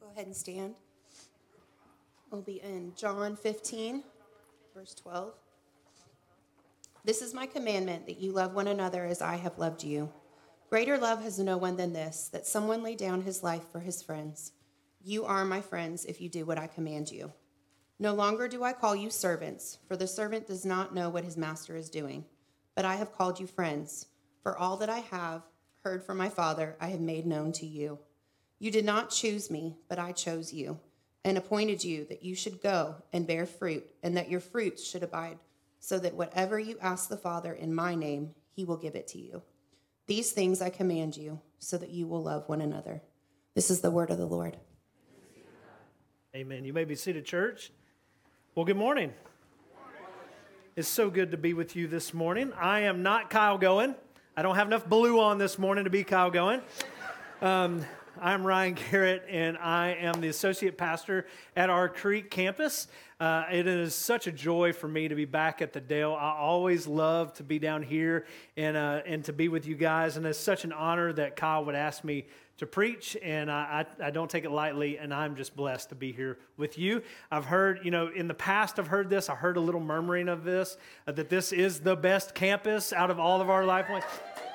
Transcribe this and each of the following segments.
Go ahead and stand. We'll be in John 15, verse 12. This is my commandment, that you love one another as I have loved you. Greater love has no one than this, that someone lay down his life for his friends. You are my friends if you do what I command you. No longer do I call you servants, for the servant does not know what his master is doing. But I have called you friends, for all that I have heard from my Father I have made known to you. You did not choose me, but I chose you, and appointed you that you should go and bear fruit, and that your fruits should abide, so that whatever you ask the Father in my name, he will give it to you. These things I command you, so that you will love one another. This is the word of the Lord. Amen. You may be seated, church. Well, good morning. It's so good to be with you this morning. I am not Kyle Goen. I don't have enough blue on this morning to be Kyle Goen. I'm Ryan Garrett, and I am the associate pastor at our Creek campus. It is such a joy for me to be back at the Dale. I always love to be down here and to be with you guys, and it's such an honor that Kyle would ask me to preach, and I don't take it lightly, and I'm just blessed to be here with you. I've heard, in the past I've heard this. I heard a little murmuring of this, that this is the best campus out of all of our Life Points.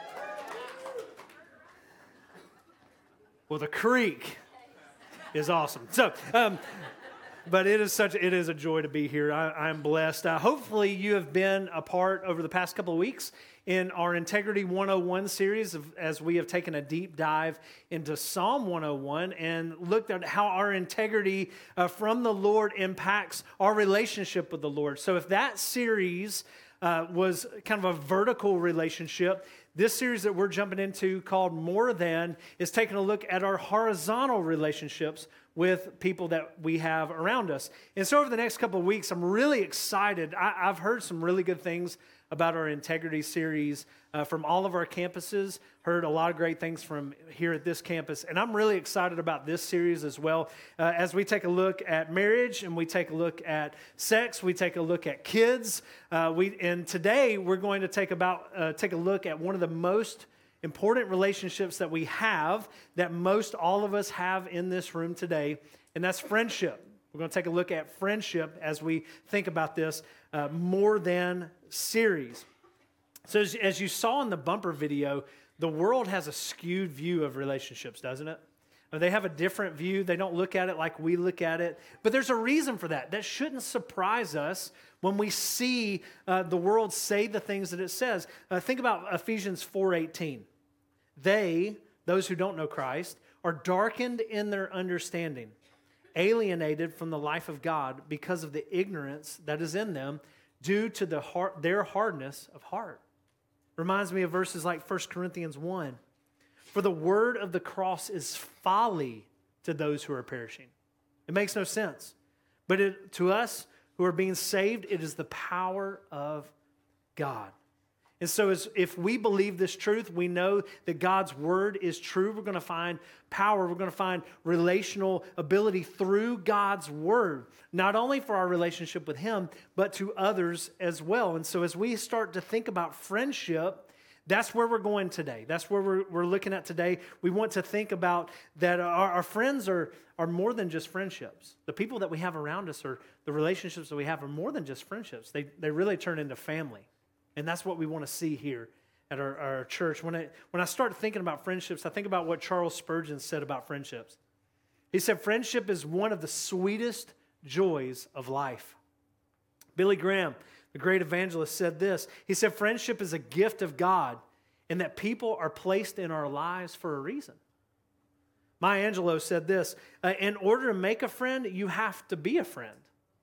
Well, the Creek is awesome. So, but it is a joy to be here. I'm blessed. Hopefully you have been a part over the past couple of weeks in our Integrity 101 series as we have taken a deep dive into Psalm 101 and looked at how our integrity from the Lord impacts our relationship with the Lord. So if that series was kind of a vertical relationship, this series that we're jumping into called More Than is taking a look at our horizontal relationships with people that we have around us. And so over the next couple of weeks, I'm really excited. I've heard some really good things about our integrity series from all of our campuses, heard a lot of great things from here at this campus, and I'm really excited about this series as well. As we take a look at marriage, and we take a look at sex, we take a look at kids, and today we're going to take a look at one of the most important relationships that we have, that most all of us have in this room today, and that's friendship. We're going to take a look at friendship as we think about this More Than series. So as you saw in the bumper video, the world has a skewed view of relationships, doesn't it? They have a different view. They don't look at it like we look at it. But there's a reason for that. That shouldn't surprise us when we see the world say the things that it says. Think about Ephesians 4:18. Those who don't know Christ, are darkened in their understanding, alienated from the life of God because of the ignorance that is in them due to their hardness of heart. Reminds me of verses like 1 Corinthians 1. For the word of the cross is folly to those who are perishing. It makes no sense. But to us who are being saved, it is the power of God. And so if we believe this truth, we know that God's word is true. We're going to find power. We're going to find relational ability through God's word, not only for our relationship with him, but to others as well. And so as we start to think about friendship, that's where we're going today. That's where we're looking at today. We want to think about that our friends are more than just friendships. The people that we have around us, or the relationships that we have, are more than just friendships. They really turn into family. And that's what we want to see here at our church. When I start thinking about friendships, I think about what Charles Spurgeon said about friendships. He said, friendship is one of the sweetest joys of life. Billy Graham, the great evangelist, said this. He said, friendship is a gift of God, and that people are placed in our lives for a reason. Maya Angelou said this, in order to make a friend, you have to be a friend.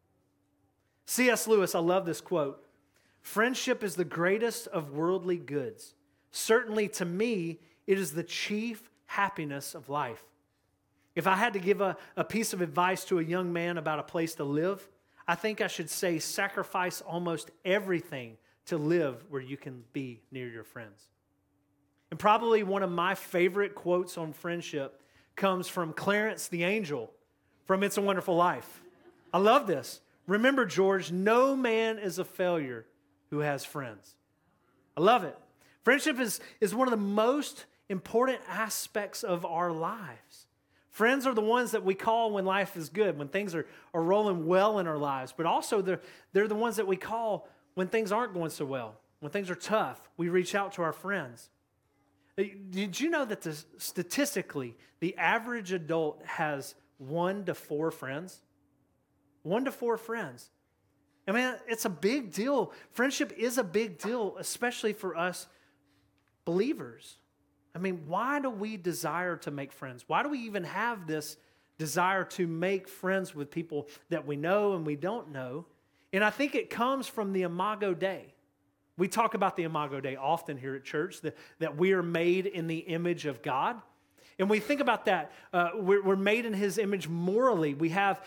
C.S. Lewis, I love this quote. Friendship is the greatest of worldly goods. Certainly to me, it is the chief happiness of life. If I had to give a piece of advice to a young man about a place to live, I think I should say sacrifice almost everything to live where you can be near your friends. And probably one of my favorite quotes on friendship comes from Clarence the Angel from It's a Wonderful Life. I love this. Remember, George, no man is a failure who has friends. I love it. Friendship is one of the most important aspects of our lives. Friends are the ones that we call when life is good, when things are rolling well in our lives. But also they're the ones that we call when things aren't going so well, when things are tough. We reach out to our friends. Did you know that statistically, the average adult has 1 to 4 friends? 1 to 4 friends. I mean, it's a big deal. Friendship is a big deal, especially for us believers. I mean, why do we desire to make friends? Why do we even have this desire to make friends with people that we know and we don't know? And I think it comes from the Imago Dei. We talk about the Imago Dei often here at church, that we are made in the image of God. And we think about that. We're made in His image morally. We have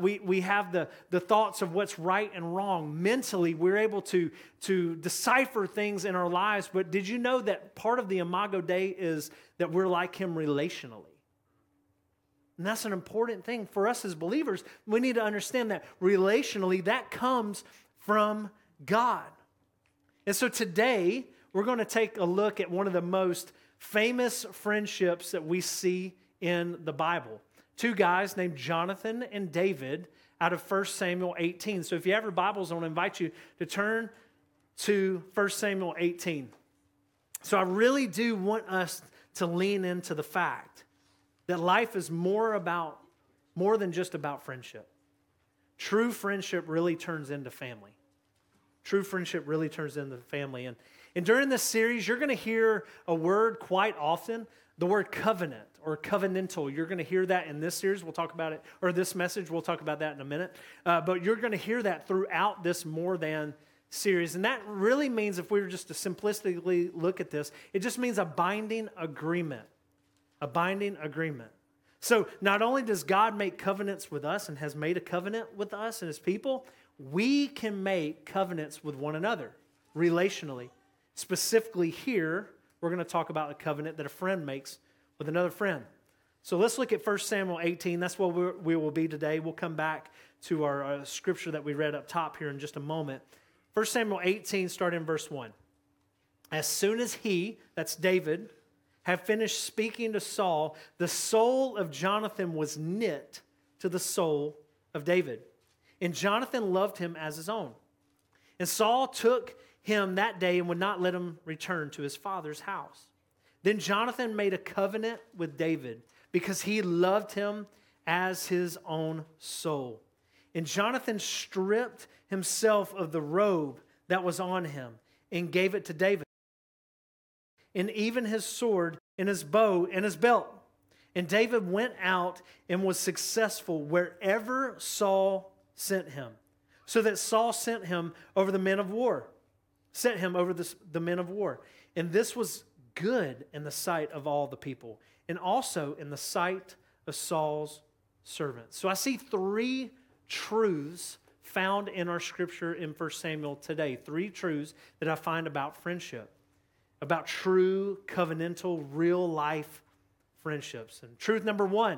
the thoughts of what's right and wrong. Mentally, we're able to decipher things in our lives. But did you know that part of the Imago Dei is that we're like Him relationally? And that's an important thing for us as believers. We need to understand that relationally, that comes from God. And so today, we're going to take a look at one of the most famous friendships that we see in the Bible. 2 guys named Jonathan and David out of 1 Samuel 18. So if you have your Bibles, I want to invite you to turn to 1 Samuel 18. So I really do want us to lean into the fact that life is more than just about friendship. True friendship really turns into family. True friendship really turns into family. And during this series, you're going to hear a word quite often, the word covenant or covenantal. You're going to hear that in this series. We'll talk about it, or this message. We'll talk about that in a minute. But you're going to hear that throughout this More Than series. And that really means, if we were just to simplistically look at this, it just means a binding agreement. A binding agreement. So not only does God make covenants with us and has made a covenant with us and His people, we can make covenants with one another relationally. Specifically here, we're going to talk about a covenant that a friend makes with another friend. So let's look at 1 Samuel 18. That's where we will be today. We'll come back to our scripture that we read up top here in just a moment. 1 Samuel 18, starting in verse 1. As soon as he, that's David, had finished speaking to Saul, the soul of Jonathan was knit to the soul of David. And Jonathan loved him as his own. And Saul took him that day and would not let him return to his father's house. Then Jonathan made a covenant with David because he loved him as his own soul. And Jonathan stripped himself of the robe that was on him and gave it to David, and even his sword and his bow and his belt. And David went out and was successful wherever Saul sent him, so that Saul sent him over the men of war. The men of war. And this was good in the sight of all the people, and also in the sight of Saul's servants. So I see 3 truths found in our scripture in 1 Samuel today. 3 truths that I find about friendship, about true covenantal, real life friendships. And truth number one,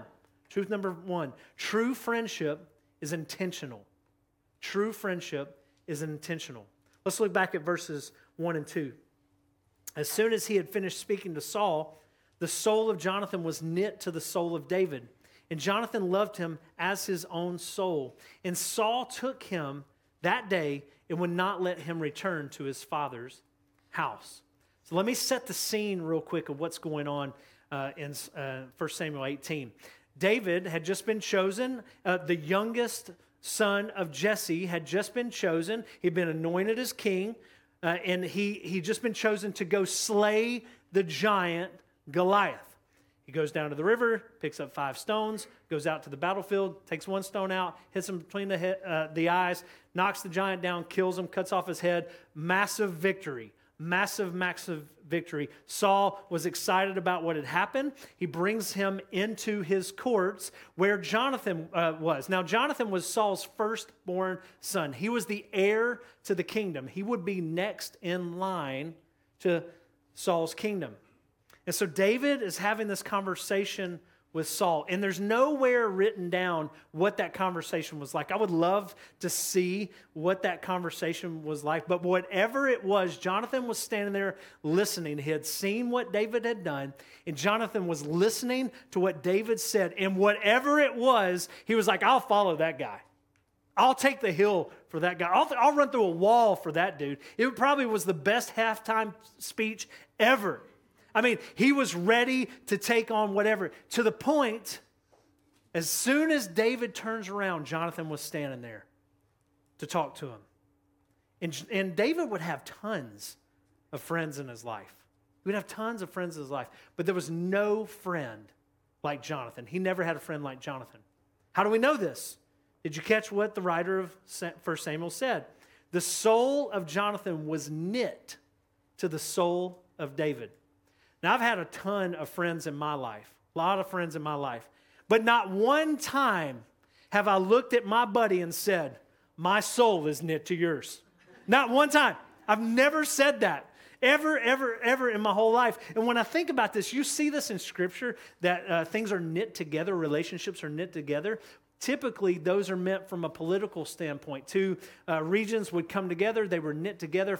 true friendship is intentional. True friendship is intentional. Let's look back at verses 1 and 2. As soon as he had finished speaking to Saul, the soul of Jonathan was knit to the soul of David. And Jonathan loved him as his own soul. And Saul took him that day and would not let him return to his father's house. So let me set the scene real quick of what's going on in 1 Samuel 18. David had just been chosen, the youngest son of Jesse had just been chosen. He'd been anointed as king, and he'd just been chosen to go slay the giant Goliath. He goes down to the river, picks up 5 stones, goes out to the battlefield, takes 1 stone out, hits him between the eyes, knocks the giant down, kills him, cuts off his head. Massive victory. Massive victory. Saul was excited about what had happened. He brings him into his courts where Jonathan was. Now, Jonathan was Saul's firstborn son. He was the heir to the kingdom. He would be next in line to Saul's kingdom. And so David is having this conversation with Saul. And there's nowhere written down what that conversation was like. I would love to see what that conversation was like. But whatever it was, Jonathan was standing there listening. He had seen what David had done, and Jonathan was listening to what David said. And whatever it was, he was like, I'll follow that guy. I'll take the hill for that guy. I'll run through a wall for that dude. It probably was the best halftime speech ever. I mean, he was ready to take on whatever. To the point, as soon as David turns around, Jonathan was standing there to talk to him. And David would have tons of friends in his life. He would have tons of friends in his life. But there was no friend like Jonathan. He never had a friend like Jonathan. How do we know this? Did you catch what the writer of 1 Samuel said? The soul of Jonathan was knit to the soul of David. Now, I've had a ton of friends in my life, a lot of friends in my life, but not one time have I looked at my buddy and said, my soul is knit to yours. Not one time. I've never said that. Ever in my whole life. And when I think about this, you see this in Scripture, that things are knit together, relationships are knit together. Typically, those are meant from a political standpoint. Two regions would come together. They were knit together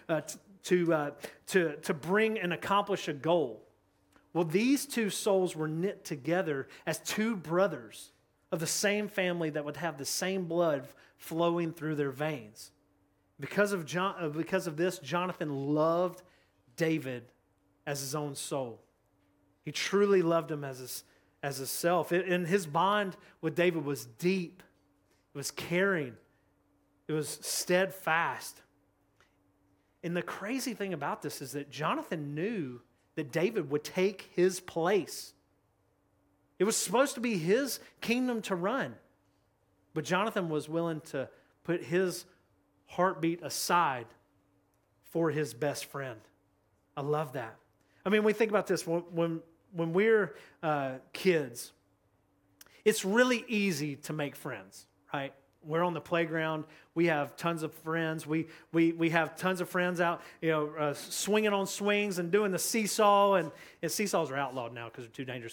to bring and accomplish a goal. Well, these two souls were knit together as two brothers of the same family that would have the same blood flowing through their veins. Because of this, Jonathan loved David as his own soul. He truly loved him as his self. And his bond with David was deep. It was caring. It was steadfast. And the crazy thing about this is that Jonathan knew that David would take his place. It was supposed to be his kingdom to run. But Jonathan was willing to put his heartbeat aside for his best friend. I love that. I mean, we think about this. When we're kids, it's really easy to make friends, right? We're on the playground. We have tons of friends. We have tons of friends out, swinging on swings and doing the seesaw. And seesaws are outlawed now because they're too dangerous.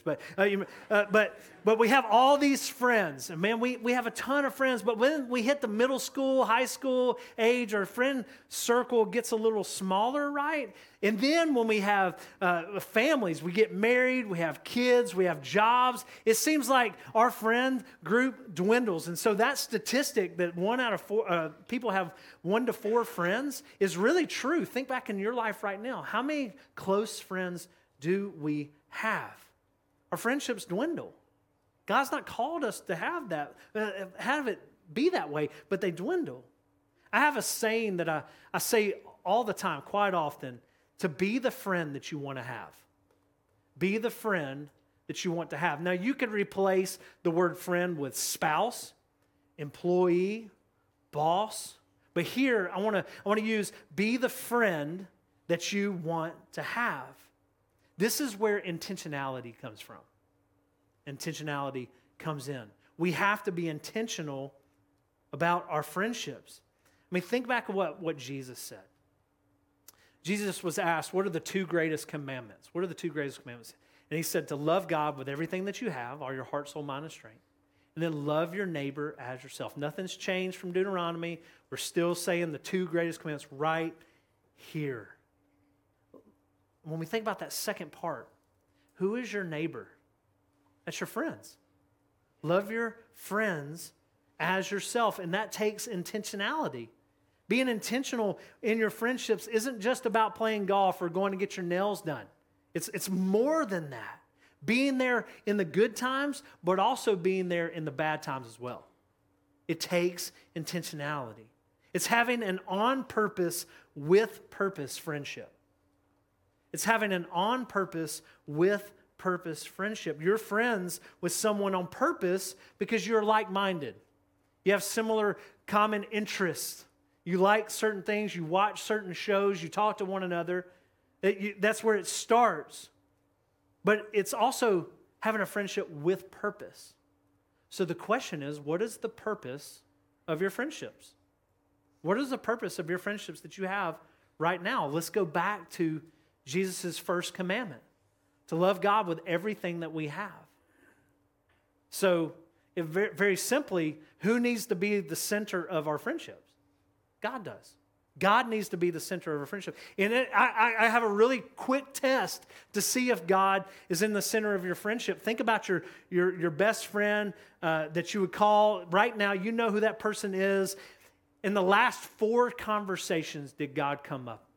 But we have all these friends. And man, we have a ton of friends. But when we hit the middle school, high school age, our friend circle gets a little smaller, right? And then when we have families, we get married, we have kids, we have jobs, it seems like our friend group dwindles. And so that statistic that 1 out of 4 people have 1 to 4 friends is really true. Think back in your life right now. How many close friends do we have? Our friendships dwindle. God's not called us to have that, have it be that way, but they dwindle. I have a saying that I say all the time, quite often, to be the friend that you want to have. Be the friend that you want to have. Now, you could replace the word friend with spouse, employee, boss. But here, I want to use be the friend that you want to have. This is where intentionality comes from. Intentionality comes in. We have to be intentional about our friendships. I mean, think back of what Jesus said. Jesus was asked, what are the 2 greatest commandments? What are the 2 greatest commandments? And he said to love God with everything that you have, all your heart, soul, mind, and strength. And then love your neighbor as yourself. Nothing's changed from Deuteronomy. We're still saying the 2 greatest commandments right here. When we think about that second part, who is your neighbor? That's your friends. Love your friends as yourself. And that takes intentionality. Being intentional in your friendships isn't just about playing golf or going to get your nails done. It's more than that. Being there in the good times, but also being there in the bad times as well. It takes intentionality. It's having an on-purpose, with purpose friendship. It's having an on-purpose, with purpose friendship. You're friends with someone on purpose because you're like-minded. You have similar common interests. You like certain things, you watch certain shows, you talk to one another. That's where it starts. But it's also having a friendship with purpose. So the question is, what is the purpose of your friendships? What is the purpose of your friendships that you have right now? Let's go back to Jesus' first commandment, to love God with everything that we have. So, very simply, who needs to be the center of our friendships? God does. God needs to be the center of our friendship. And I have a really quick test to see if God is in the center of your friendship. Think about your best friend that you would call right now. You know who that person is. In the last 4 conversations, did God come up?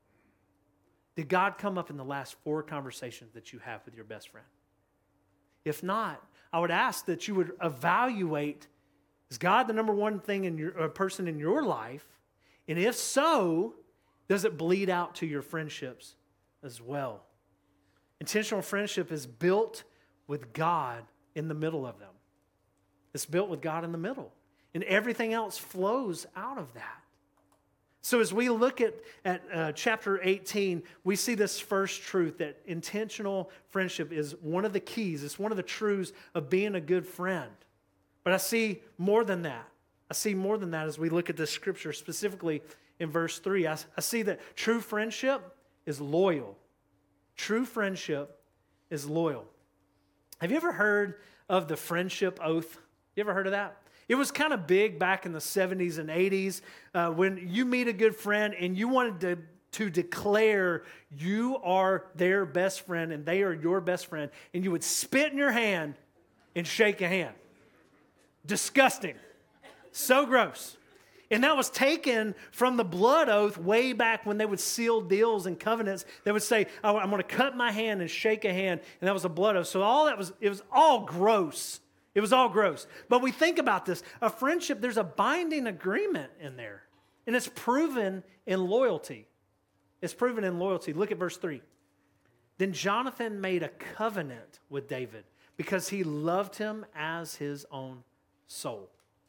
Did God come up in the last 4 conversations that you have with your best friend? If not, I would ask that you would evaluate, is God the number one thing in your person in your life? And if so, does it bleed out to your friendships as well? Intentional friendship is built with God in the middle of them. It's built with God in the middle. And everything else flows out of that. So as we look at chapter 18, we see this first truth that intentional friendship is one of the keys. It's one of the truths of being a good friend. But I see more than that. I see more than that as we look at this scripture, specifically in verse 3. I see that true friendship is loyal. True friendship is loyal. Have you ever heard of the friendship oath? You ever heard of that? It was kind of big back in the 70s and 80s when you meet a good friend and you wanted to declare you are their best friend and they are your best friend, and you would spit in your hand and shake a hand. Disgusting. So gross. And that was taken from the blood oath way back when they would seal deals and covenants. They would say, oh, I'm going to cut my hand and shake a hand. And that was a blood oath. So it was all gross. It was all gross. But we think about this. A friendship, there's a binding agreement in there. And it's proven in loyalty. It's proven in loyalty. Look at verse 3. Then Jonathan made a covenant with David because he loved him as his own soul.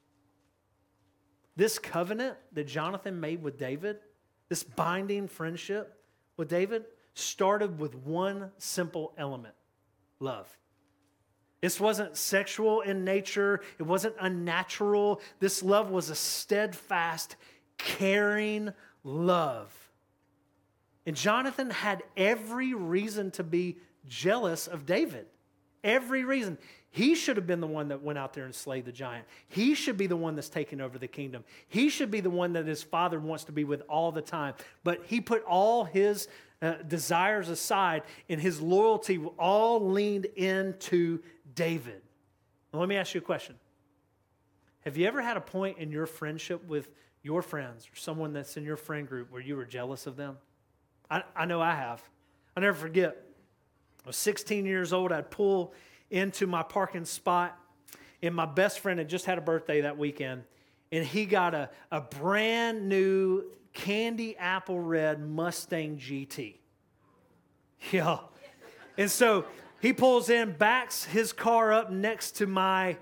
This covenant that Jonathan made with David, this binding friendship with David, started with one simple element: love. This wasn't sexual in nature. It wasn't unnatural. This love was a steadfast, caring love. And Jonathan had every reason to be jealous of David. Every reason. He should have been the one that went out there and slayed the giant. He should be the one that's taking over the kingdom. He should be the one that his father wants to be with all the time. But he put all his desires aside, and his loyalty all leaned into David. Now, let me ask you a question. Have you ever had a point in your friendship with your friends or someone that's in your friend group where you were jealous of them? I know I have. I'll never forget. I was 16 years old. I'd pull into my parking spot, and my best friend had just had a birthday that weekend, and he got a brand new candy apple red Mustang GT. Yeah. And so he pulls in, backs his car up next to my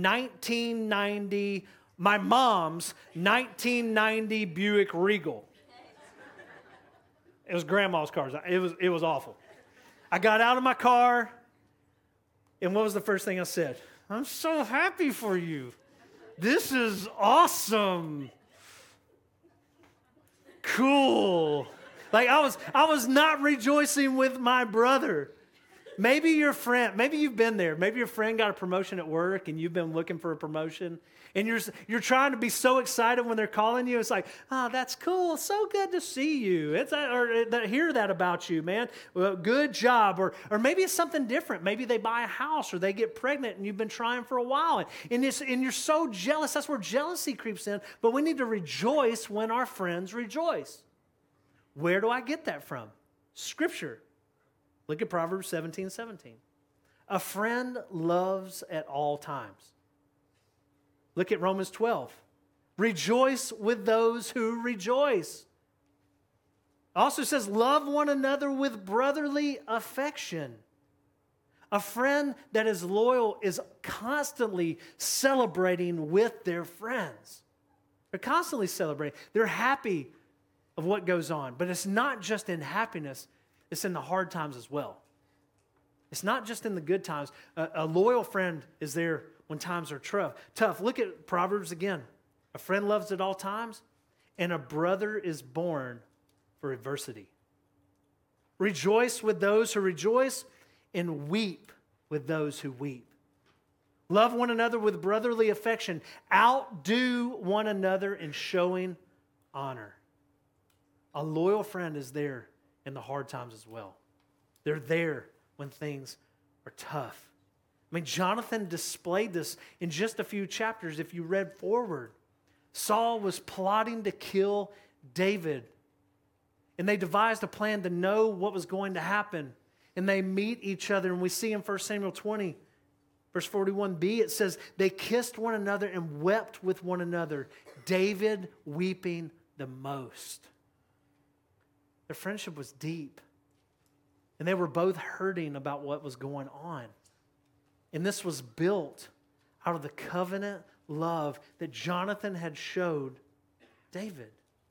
mom's 1990 Buick Regal. It was grandma's car. It was awful. I got out of my car, and what was the first thing I said? I'm so happy for you. This is awesome. Cool. Like I was not rejoicing with my brother. Maybe your friend, maybe you've been there. Maybe your friend got a promotion at work and you've been looking for a promotion. And you're trying to be so excited when they're calling you. It's like, oh, that's cool. So good to see you. Hear that about you, man. Well, good job. Or maybe it's something different. Maybe they buy a house or they get pregnant and you've been trying for a while. And you're so jealous. That's where jealousy creeps in. But we need to rejoice when our friends rejoice. Where do I get that from? Scripture. Look at Proverbs 17:17. A friend loves at all times. Look at Romans 12. Rejoice with those who rejoice. It also says, love one another with brotherly affection. A friend that is loyal is constantly celebrating with their friends. They're constantly celebrating. They're happy of what goes on. But it's not just in happiness, it's in the hard times as well. It's not just in the good times. A loyal friend is there when times are tough. Look at Proverbs again. A friend loves at all times, and a brother is born for adversity. Rejoice with those who rejoice, and weep with those who weep. Love one another with brotherly affection. Outdo one another in showing honor. A loyal friend is there in the hard times as well. They're there when things are tough. I mean, Jonathan displayed this in just a few chapters if you read forward. Saul was plotting to kill David, and they devised a plan to know what was going to happen. And they meet each other, and we see in 1 Samuel 20, verse 41b, it says, they kissed one another and wept with one another, David weeping the most. Their friendship was deep, and they were both hurting about what was going on. And this was built out of the covenant love that Jonathan had showed David.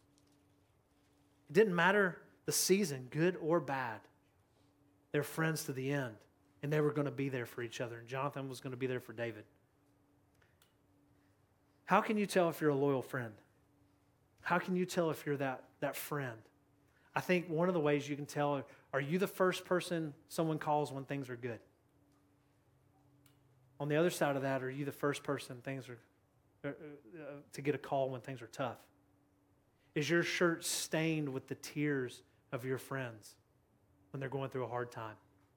It didn't matter the season, good or bad. They're friends to the end, and they were going to be there for each other, and Jonathan was going to be there for David. How can you tell if you're a loyal friend? How can you tell if you're that friend? I think one of the ways you can tell, are you the first person someone calls when things are good? On the other side of that, are you the first person to get a call when things are tough? Is your shirt stained with the tears of your friends when they're going through a hard time?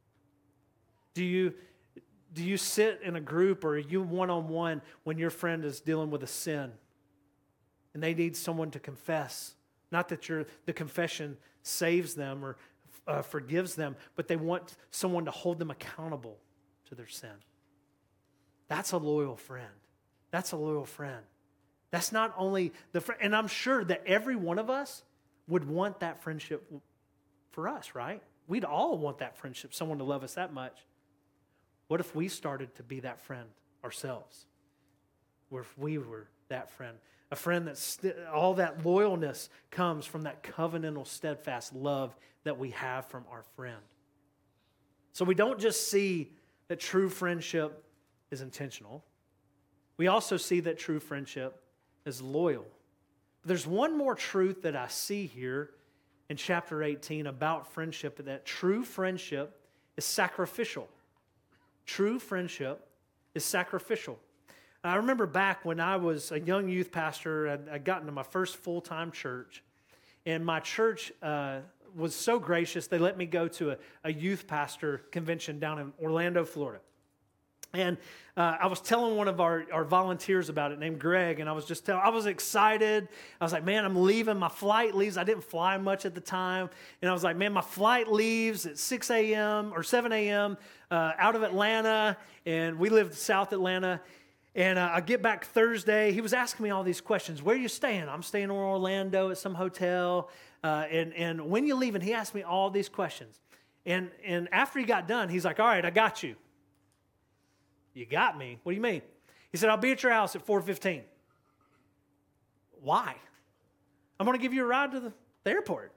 Do you sit in a group, or are you one-on-one when your friend is dealing with a sin and they need someone to confess? Not that the confession saves them or forgives them, but they want someone to hold them accountable to their sin. That's a loyal friend. That's a loyal friend. That's not only the friend, and I'm sure that every one of us would want that friendship for us, right? We'd all want that friendship, someone to love us that much. What if we started to be that friend ourselves? Or if we were that friend? A friend that's all that loyalness comes from that covenantal, steadfast love that we have from our friend. So we don't just see that true friendship is intentional. We also see that true friendship is loyal. But there's one more truth that I see here in chapter 18 about friendship, that true friendship is sacrificial. True friendship is sacrificial. I remember back when I was a young youth pastor, I'd gotten to my first full-time church, and my church was so gracious, they let me go to a youth pastor convention down in Orlando, Florida. And I was telling one of our volunteers about it, named Greg, and I was excited. I was like, man, I'm leaving. My flight leaves. I didn't fly much at the time. And I was like, man, my flight leaves at 6 a.m. or 7 a.m. Out of Atlanta, and we lived South Atlanta. And I get back Thursday. He was asking me all these questions. Where are you staying? I'm staying in Orlando at some hotel. And when you leaving? He asked me all these questions. And after he got done, he's like, all right, I got you. You got me? What do you mean? He said, I'll be at your house at 4:15. Why? I'm going to give you a ride to the airport.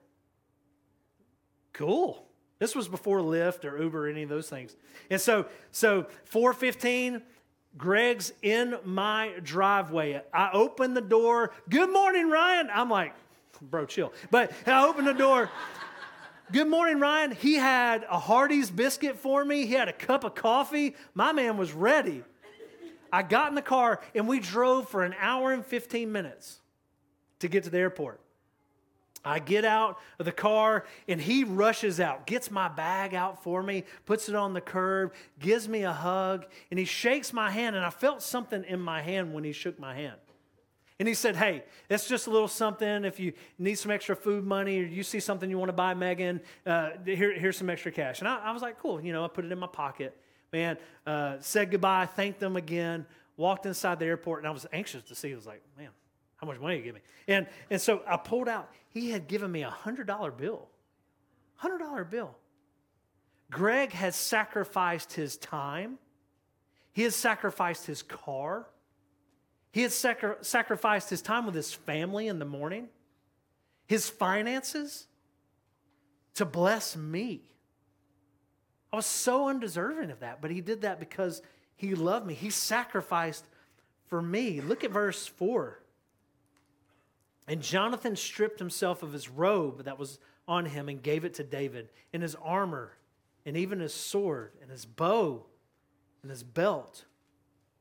Cool. This was before Lyft or Uber or any of those things. And so 4:15, Greg's in my driveway. I open the door. Good morning, Ryan. I'm like, bro, chill. But I open the door. Good morning, Ryan. He had a Hardee's biscuit for me. He had a cup of coffee. My man was ready. I got in the car, and we drove for an hour and 15 minutes to get to the airport. I get out of the car, and he rushes out, gets my bag out for me, puts it on the curb, gives me a hug, and he shakes my hand, and I felt something in my hand when he shook my hand. And he said, hey, that's just a little something. If you need some extra food money or you see something you want to buy Megan, here's some extra cash. And I was like, cool. I put it in my pocket. Man, said goodbye, thanked them again, walked inside the airport, and I was anxious to see. I was like, man, how much money did you give me? And so I pulled out. He had given me a $100 bill. $100 bill. Greg had sacrificed his time. He had sacrificed his car. He had sacrificed his time with his family in the morning, his finances, to bless me. I was so undeserving of that, but he did that because he loved me. He sacrificed for me. Look at verse 4. And Jonathan stripped himself of his robe that was on him and gave it to David, and his armor, and even his sword, and his bow, and his belt.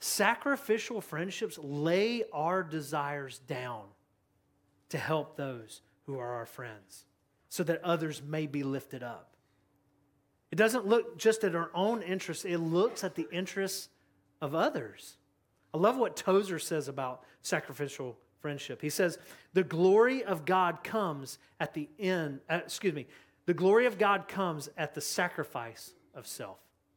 Sacrificial friendships lay our desires down to help those who are our friends so that others may be lifted up. It doesn't look just at our own interests, it looks at the interests of others. I love what Tozer says about sacrificial friendship. He says, the glory of God comes at the the glory of God comes at the sacrifice of self.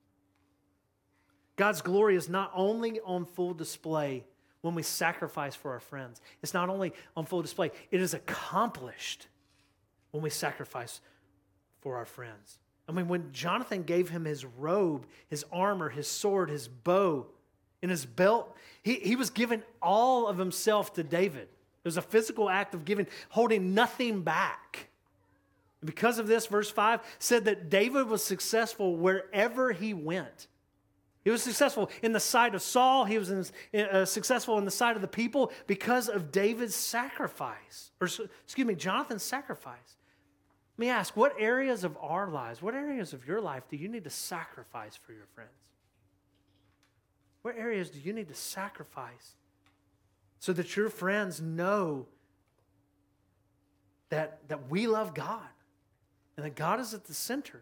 God's glory is not only on full display when we sacrifice for our friends. It's not only on full display, it is accomplished when we sacrifice for our friends. I mean, when Jonathan gave him his robe, his armor, his sword, his bow, and his belt, he was giving all of himself to David. It was a physical act of giving, holding nothing back. And because of this, verse 5 said that David was successful wherever he went. He was successful in the sight of Saul. He was successful in the sight of the people because of David's sacrifice. Jonathan's sacrifice. Let me ask, what areas of our lives, what areas of your life do you need to sacrifice for your friends? What areas do you need to sacrifice so that your friends know that we love God and that God is at the center?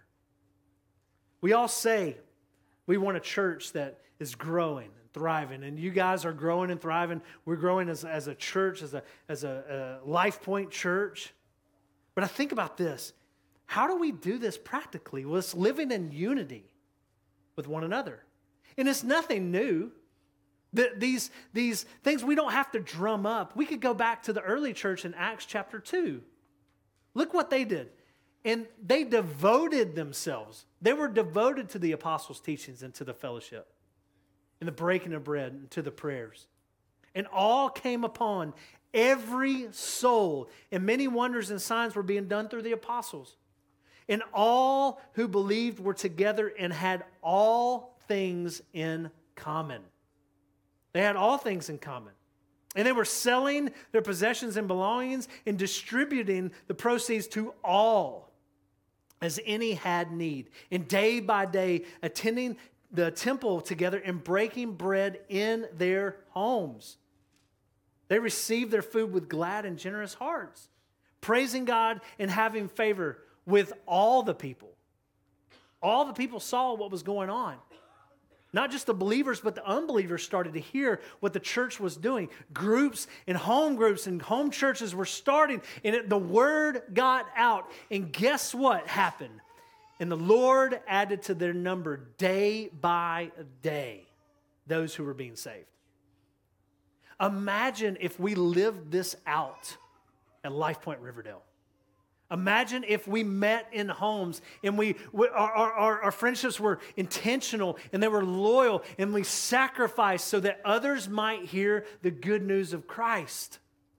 We all say we want a church that is growing and thriving, and you guys are growing and thriving. We're growing as a church, as a Life Point church. But I think about this. How do we do this practically? Well, it's living in unity with one another. And it's nothing new. These things we don't have to drum up. We could go back to the early church in Acts chapter 2. Look what they did. And they devoted themselves. They were devoted to the apostles' teachings and to the fellowship and the breaking of bread and to the prayers. And all came upon every soul, and many wonders and signs were being done through the apostles. And all who believed were together and had all things in common. They had all things in common. And they were selling their possessions and belongings and distributing the proceeds to all as any had need. And day by day, attending the temple together and breaking bread in their homes. They received their food with glad and generous hearts, praising God and having favor with all the people. All the people saw what was going on. Not just the believers, but the unbelievers started to hear what the church was doing. Groups and home churches were starting, and the word got out. And guess what happened? And the Lord added to their number day by day those who were being saved. Imagine if we lived this out at Life Point Riverdale. Imagine if we met in homes and our friendships were intentional and they were loyal and we sacrificed so that others might hear the good news of Christ.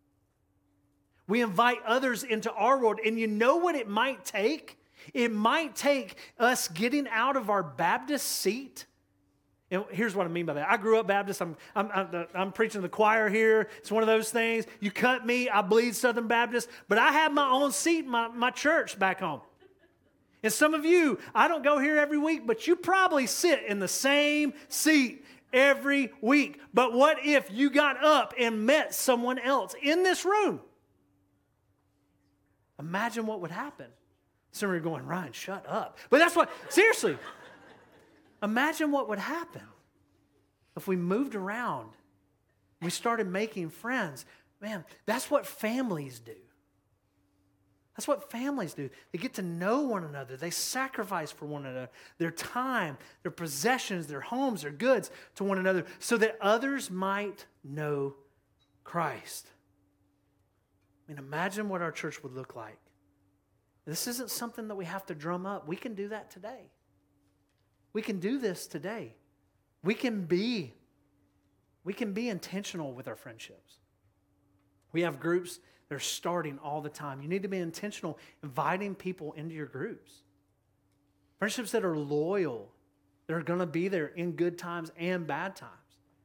We invite others into our world, and you know what it might take? It might take us getting out of our Baptist seat. And here's what I mean by that. I grew up Baptist. I'm preaching to the choir here. It's one of those things. You cut me, I bleed Southern Baptist. But I have my own seat in my church back home. And some of you, I don't go here every week, but you probably sit in the same seat every week. But what if you got up and met someone else in this room? Imagine what would happen. Some of you are going, Ryan, shut up. But that's what, seriously. Imagine what would happen if we moved around, we started making friends. Man, that's what families do. That's what families do. They get to know one another. They sacrifice for one another, their time, their possessions, their homes, their goods to one another so that others might know Christ. I mean, imagine what our church would look like. This isn't something that we have to drum up. We can do that today. We can do this today. We can be intentional with our friendships. We have groups that are starting all the time. You need to be intentional inviting people into your groups. Friendships that are loyal, that are going to be there in good times and bad times.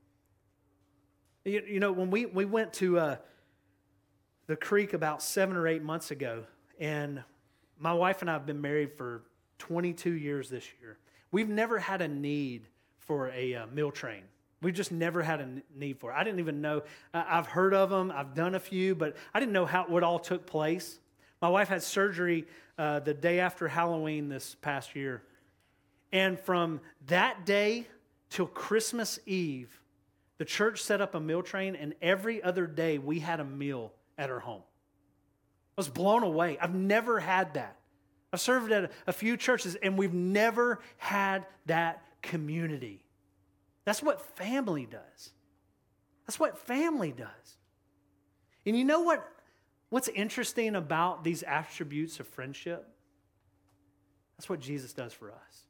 You know, when we went to the creek about 7 or 8 months ago, and my wife and I have been married for 22 years this year. We've never had a need for a meal train We just never had a need for it. I didn't even know. I've heard of them. I've done a few, but I didn't know what all took place. My wife had surgery the day after Halloween this past year. And from that day till Christmas Eve, the church set up a meal train, and every other day we had a meal at our home. I was blown away. I've never had that. I've served at a few churches, and we've never had that community. That's what family does. That's what family does. And you know what's interesting about these attributes of friendship? That's what Jesus does for us.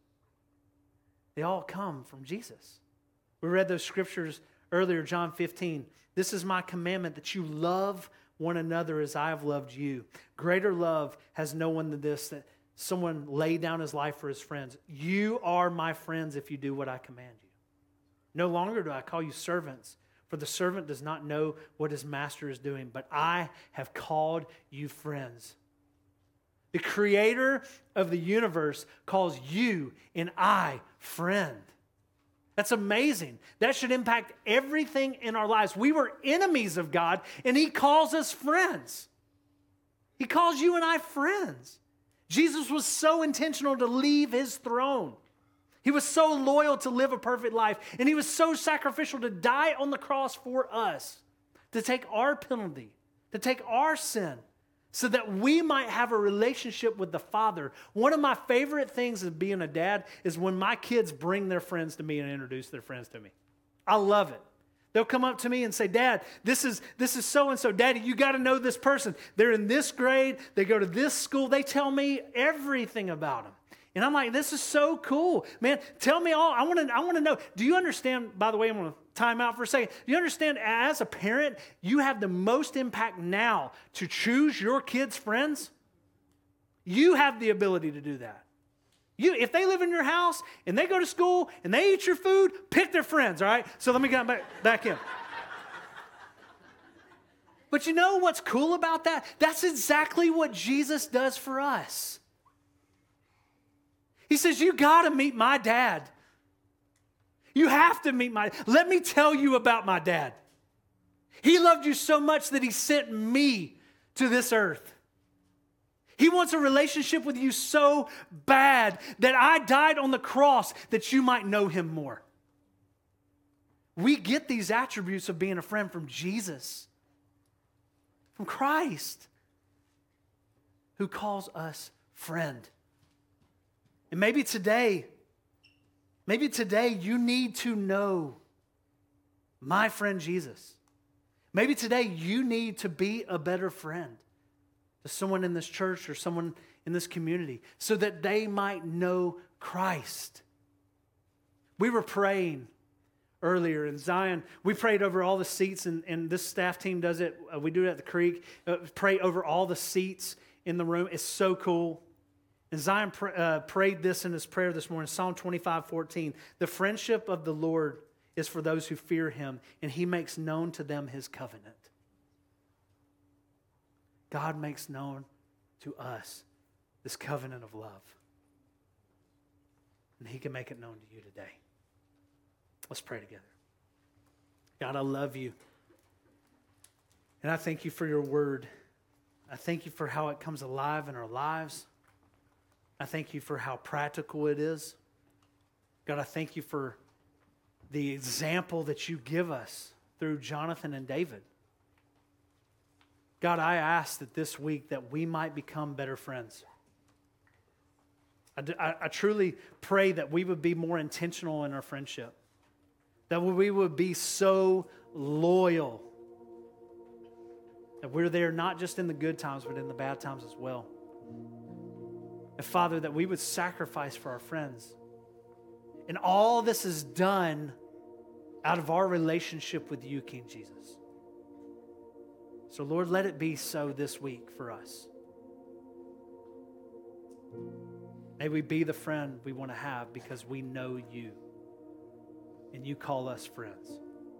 They all come from Jesus. We read those scriptures earlier, John 15. This is my commandment, that you love one another as I have loved you. Greater love has no one than this, that someone laid down his life for his friends. You are my friends if you do what I command you. No longer do I call you servants, for the servant does not know what his master is doing, but I have called you friends. The creator of the universe calls you and I friend. That's amazing. That should impact everything in our lives. We were enemies of God, and he calls us friends. He calls you and I friends. Jesus was so intentional to leave his throne. He was so loyal to live a perfect life, and he was so sacrificial to die on the cross for us, to take our penalty, to take our sin, so that we might have a relationship with the Father. One of my favorite things of being a dad is when my kids bring their friends to me and introduce their friends to me. I love it. They'll come up to me and say, Dad, this is so-and-so. Daddy, you got to know this person. They're in this grade. They go to this school. They tell me everything about them. And I'm like, this is so cool. Man, tell me all. I want to know. Do you understand, by the way, I'm going to time out for a second. Do you understand, as a parent, you have the most impact now to choose your kids' friends? You have the ability to do that. If they live in your house and they go to school and they eat your food, pick their friends, all right? So let me get back in. But you know what's cool about that? That's exactly what Jesus does for us. He says, you got to meet my dad. You have to meet let me tell you about my dad. He loved you so much that he sent me to this earth. He wants a relationship with you so bad that I died on the cross that you might know him more. We get these attributes of being a friend from Jesus, from Christ, who calls us friend. And maybe today you need to know my friend Jesus. Maybe today you need to be a better friend to someone in this church or someone in this community so that they might know Christ. We were praying earlier in Zion. We prayed over all the seats, and this staff team does it. We do it at the Creek. Pray over all the seats in the room. It's so cool. And Zion prayed this in his prayer this morning, Psalm 25:14. The friendship of the Lord is for those who fear him, and he makes known to them his covenant. God makes known to us this covenant of love. And he can make it known to you today. Let's pray together. God, I love you. And I thank you for your word. I thank you for how it comes alive in our lives. I thank you for how practical it is. God, I thank you for the example that you give us through Jonathan and David. God, I ask that this week that we might become better friends. I truly pray that we would be more intentional in our friendship. That we would be so loyal. That we're there not just in the good times, but in the bad times as well. And Father, that we would sacrifice for our friends. And all this is done out of our relationship with you, King Jesus. So Lord, let it be so this week for us. May we be the friend we want to have because we know you. And you call us friends.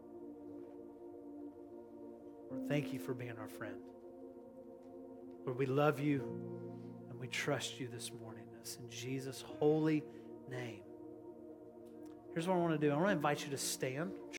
Lord, thank you for being our friend. Lord, we love you. We trust you this morning. It's in Jesus' holy name. here's what I want to do. I want to invite you to stand.